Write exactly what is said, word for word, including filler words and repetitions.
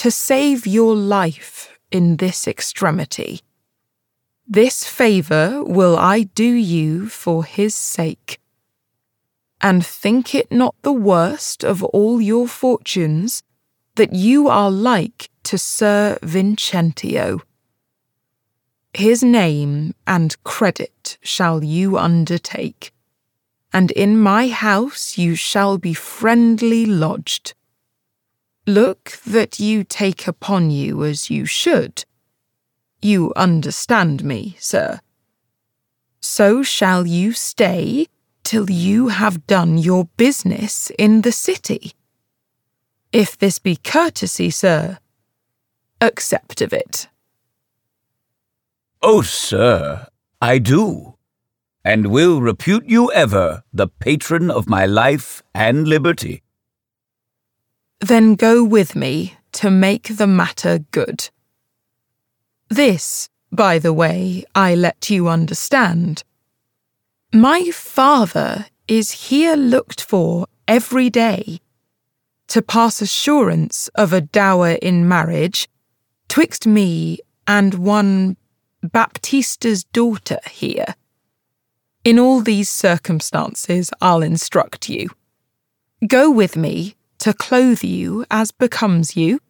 to save your life in this extremity. This favour will I do you for his sake. And think it not the worst of all your fortunes that you are like to Sir Vincentio. His name and credit shall you undertake, and in my house you shall be friendly lodged. Look that you take upon you as you should. You understand me, sir. So shall you stay till you have done your business in the city. If this be courtesy, sir, accept of it. Oh, sir, I do, and will repute you ever the patron of my life and liberty. Then go with me to make the matter good. This, by the way, I let you understand. My father is here looked for every day, to pass assurance of a dower in marriage twixt me and one Baptista's daughter here. In all these circumstances I'll instruct you. Go with me to clothe you as becomes you,